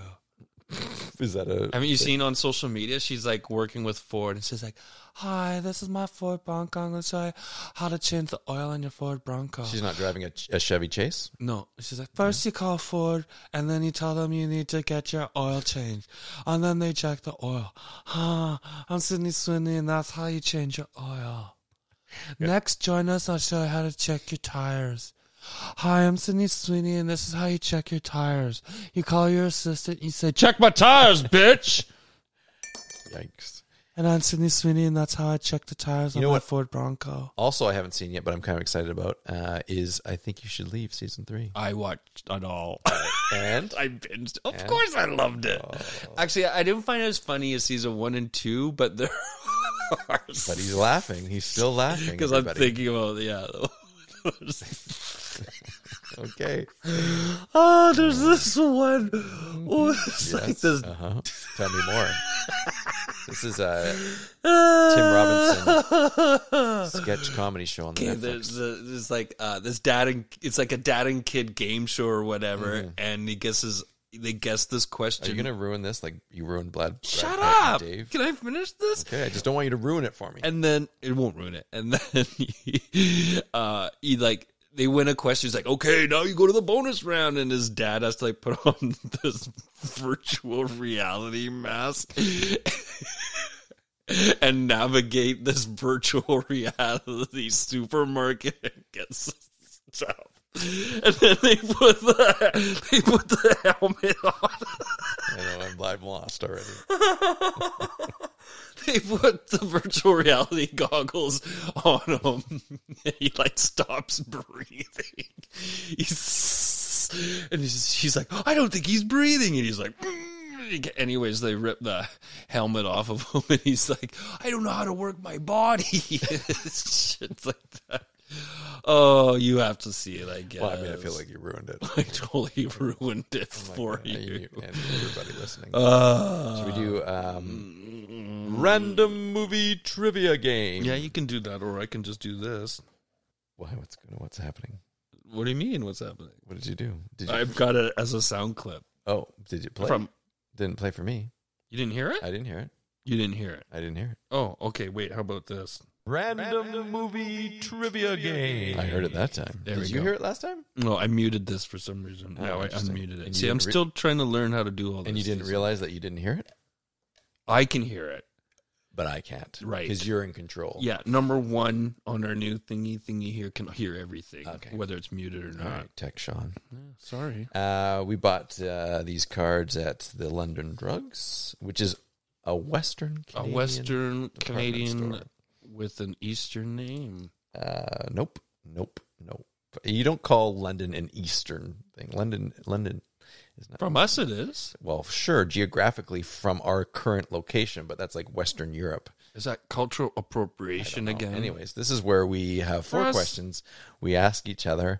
Is that a? Haven't you seen on social media? She's like working with Ford and she's like, "Hi, this is my Ford Bronco. I'm going to show you how to change the oil on your Ford Bronco." She's not driving a, a Chevy Chase. No, she's like, first you call Ford, and then you tell them you need to get your oil changed, and then they check the oil. Huh, I'm Sydney Sweeney, and that's how you change your oil. Next, join us, I'll show you how to check your tires. Hi, I'm Sydney Sweeney, and this is how you check your tires. You call your assistant, you say, check my tires, bitch! Yikes. And I'm Sydney Sweeney, and that's how I check the tires You on know my what? Ford Bronco. Also, I haven't seen yet, but I'm kind of excited about. Uh, is I Think You Should Leave season three. I watched it all. And I binged. Of And? course, I loved it. Oh. Actually, I didn't find it as funny as season one and two, but there are. But he's laughing. He's still laughing Because I'm everybody. thinking about yeah. Okay. Oh, there's this one. Oh, it's like Yes. this. Uh-huh. Tell me more. This is a Tim Robinson sketch comedy show on the Okay, Netflix. there's, uh, there's like uh, this dad and it's like a dad and kid game show or whatever, and he guesses. They guess this question. Are you going to ruin this like you ruined Brad? Brad Shut Pitt and up! Dave. Can I finish this? Okay, I just don't want you to ruin it for me. And then it won't ruin it. And then he, uh, he like they win a question. He's like, okay, now you go to the bonus round, and his dad has to like put on this virtual reality mask and navigate this virtual reality supermarket and get stuff. And then they put the they put the helmet on. I know I'm, I'm lost already. They put the virtual reality goggles on him. He like stops breathing. He's and he's, he's like, I don't think he's breathing. And he's like, mm. anyways, they rip the helmet off of him, and he's like, I don't know how to work my body. Shit like that. Oh, you have to see it, I guess. Well, I mean, I feel like you ruined it. I totally ruined it Oh for God, you. and everybody listening. Uh, Should we do um, random movie trivia game? yeah, you can do that, or I can just do this. Why? What's going? What's happening? What do you mean? What's happening? What did you do? Did you? I've got it as a sound clip. Oh, did you play? From Didn't play for me. you didn't hear it? I didn't hear it. You didn't hear it. I didn't hear it. Oh, okay. Wait, how about this? Random, movie trivia game. I heard it that time. There Did we you go. hear it last time? No, I muted this for some reason. Oh, now I interesting. unmuted it. And See, you I'm didn't re- still trying to learn how to do all this. And you didn't These- realize that you didn't hear it? I can hear it. But I can't. Right. Because you're in control. Yeah, number one on our new thingy thingy here can hear everything, Okay. whether it's muted or All not. right, Tech Sean. Yeah, sorry. Uh, we bought uh, these cards at the London Drugs, which is a Western A Canadian Western department Canadian store. with an Eastern name. Uh, nope, nope, nope. You don't call London an Eastern thing. London, London is not. From us, it is. Well, sure, geographically from our current location, but that's like Western Europe. Is that cultural appropriation Know. again? Anyways, this is where we have four Yes. questions. We ask each other.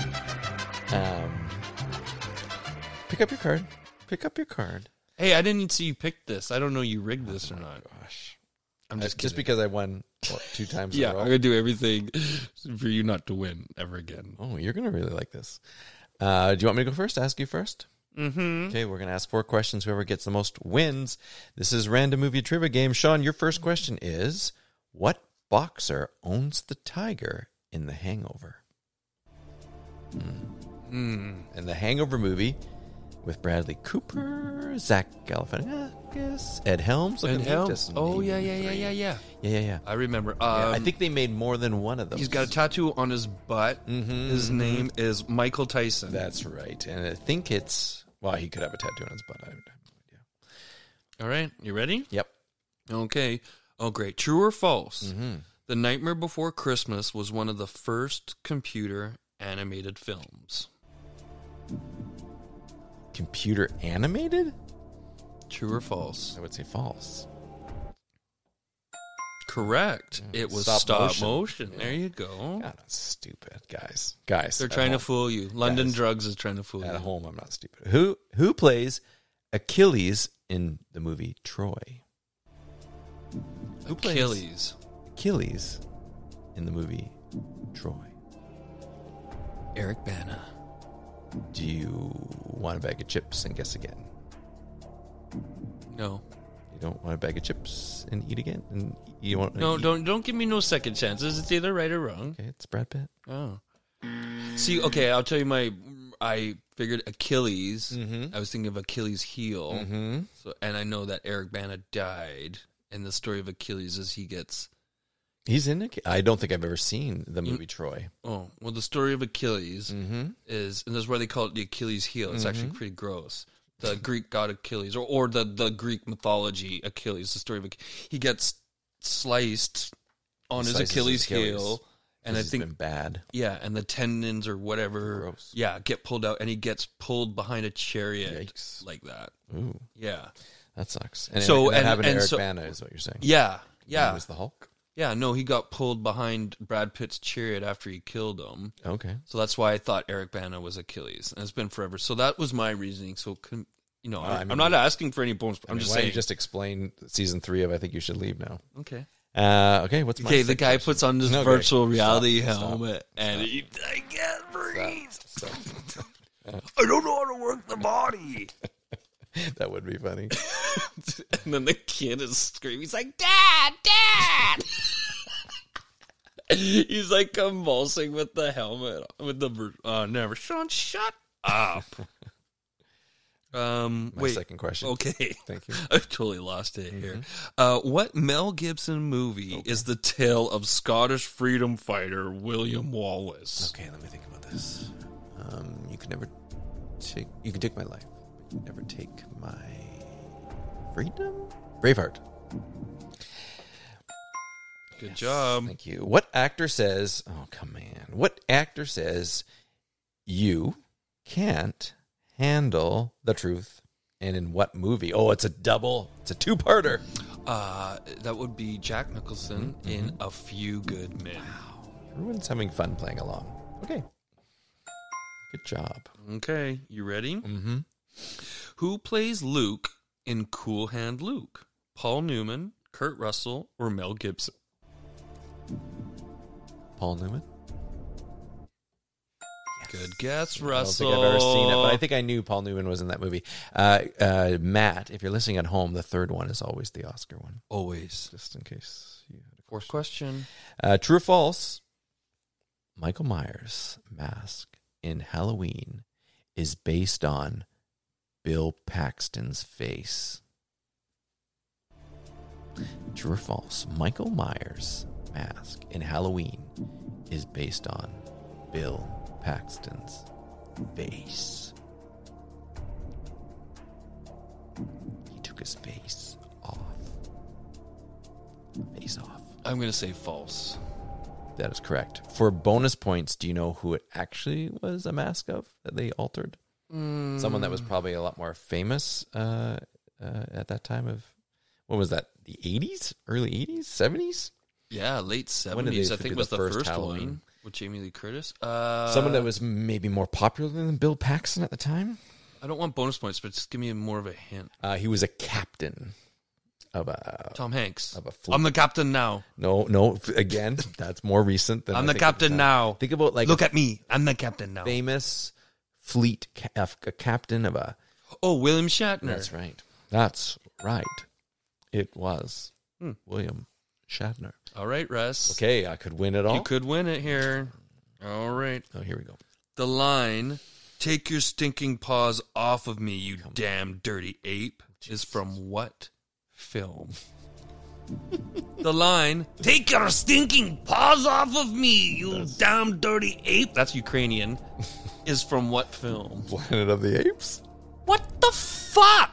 Um, pick up your card. Pick up your card. Hey, I didn't see you pick this. I don't know you rigged this or not. Gosh, I'm Uh, just just kidding. because I won what, two times. Yeah, in a I'm row? gonna do everything for you not to win ever again. Oh, you're gonna really like this. Uh, do you want me to go first? Ask you first. Mm-hmm. Okay, we're gonna ask four questions. Whoever gets the most wins. This is random movie trivia game. Sean, your first question is: what boxer owns the tiger in The Hangover? Mm. In the Hangover movie with Bradley Cooper, Zach Galifianakis, Ed Helms. Look And at me, Helms. just Oh named yeah, yeah, yeah, three. yeah, yeah. yeah, yeah, yeah. I remember. Um, Yeah, I think they made more than one of them. he's got a tattoo on his butt. Mhm, His mhm. name is Michael Tyson. That's right, and I think it's well, he could have a tattoo on his butt. I have no idea. All right, you ready? Yep. Okay. Oh, great. True or false? Mm-hmm. The Nightmare Before Christmas was one of the first computer animated films. Computer animated? True or false? I would say false. Correct. It was Stop stop, motion. motion. Yeah. There you go. God, that's stupid, guys. Guys, They're at trying to home. fool you. London Guys. Drugs is trying to fool At you. home, I'm not stupid. Who who plays Achilles in the movie Troy? Who plays Achilles. Achilles in the movie Troy? Eric Bana. Do you want a bag of chips and guess again? No. You don't want a bag of chips and eat again? And you want No, eat- don't don't give me no second chances. It's either right or wrong. Okay, it's Brad Pitt. Oh. See, okay, I'll tell you my I figured Achilles. Mm-hmm. I was thinking of Achilles' heel. Mm-hmm. So and I know that Eric Bana died. And the story of Achilles is he gets He's in it. I don't think I've ever seen the movie Troy. oh well the story of Achilles Mm-hmm. is and that's why they call it the Achilles heel. It's actually Mhm. pretty gross. The Greek god Achilles, or, or the, the Greek mythology Achilles, the story of Ach- he gets sliced on his Slices his Achilles, Achilles. heel, and I He's think been bad. yeah, and the tendons or whatever, Gross. yeah, get pulled out, and he gets pulled behind a chariot Yikes. like that. Ooh, Yeah, that sucks. And So, so that and- happened and to Eric so- Bana, is what you're saying? yeah, He yeah, was the Hulk. yeah. No, he got pulled behind Brad Pitt's chariot after he killed him. Okay. So that's why I thought Eric Bana was Achilles, and it's been forever. So that was my reasoning. So, con- you know, Well, I, I mean, I'm not asking for any bonus. I I'm mean, just why don't saying. you just explain season three of I Think You Should Leave Now? okay. Uh, okay, what's my Okay, the second guy question? puts on this Okay, virtual stop, reality stop, helmet, and stop. he, I can't breathe. Stop, stop. I don't know how to work the body. That would be funny. And then the kid is screaming. He's like, "Dad, Dad!" He's like convulsing with the helmet, with the vir- uh, never. Sean, shut up. Um, My wait. second question. Okay. Thank you. I've totally lost it here. Uh, what Mel Gibson movie is the tale of Scottish freedom fighter William Wallace? Okay, let me think about this. Um, you can never take. You can take my life, but you can never take my freedom. Braveheart. Good job. Thank you. What actor says, oh, come on. What actor says you can't handle the truth? And in what movie? Oh, it's a double. It's a two-parter. Uh, that would be Jack Nicholson Mm-hmm. in A Few Good Men. Everyone's having fun playing along. Okay. Good job. Okay, you ready? Mm-hmm. Who plays Luke in Cool Hand Luke? Paul Newman, Kurt Russell, or Mel Gibson? Paul Newman? Good guess, I don't Russell. think I've ever seen it, but I think I knew Paul Newman was in that movie. Uh, uh, Matt, if you're listening at home, the third one is always the Oscar one, Always. just in case you had a Fourth question. Uh, true or false? Michael Myers' mask in Halloween is based on Bill Paxton's face. True or false? Michael Myers' mask in Halloween is based on Bill Paxton's face. He took his face off. Face off. I'm going to say false. That is correct. For bonus points, do you know who it actually was a mask of that they altered? Mm. Someone that was probably a lot more famous uh, uh, at that time of, what was that, the eighties? Early eighties? seventies? Yeah, late When did they seventies. I do think the was the first first, Halloween? one with Jamie Lee Curtis. Uh, Someone that was maybe more popular than Bill Paxton at the time? I don't want bonus points, but just give me more of a hint. Uh, he was a captain of a... Tom Hanks. Of a fleet. I'm the captain now. No, no, again, that's more recent than I'm I the think at captain time. now. Think about like Look a at me. I'm the captain now. famous fleet, ca- a captain of a... Oh, William Shatner. That's right. That's right. It was Hmm. William Shatner. All right, Russ. Okay, I could win it all. You could win it here. All right. Oh, here we go. The line, "Take your stinking paws off of me, you damn dirty ape," is from what film? The line, "Take your stinking paws off of me, you damn dirty ape," that's Ukrainian, is from what film? Planet of the Apes? What the fuck?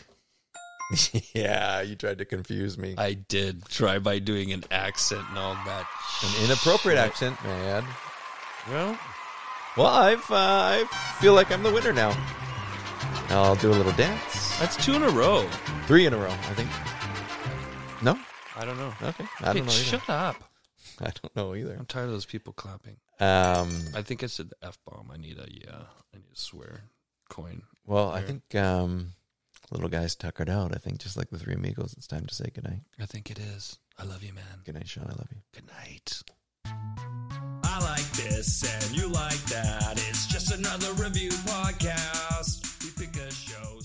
Yeah, you tried to confuse me. I did try by doing an accent and all that. An inappropriate accent, man. Well, Well, I've, uh, I feel like I'm the winner now. I'll do a little dance. that's two in a row. Three in a row, I think. No? I don't know. Okay. I don't know Hey, either. shut up. I don't know either. I'm tired of those people clapping. Um, I think I said the F-bomb. I need a, yeah, I need a swear coin. well, I There. think um, little guy's tuckered out. I think just like the Three Amigos, it's time to say goodnight. I think it is. I love you, man. Good night, Sean. I love you. Good night. I like this and you like that. It's just another review podcast. We pick a show.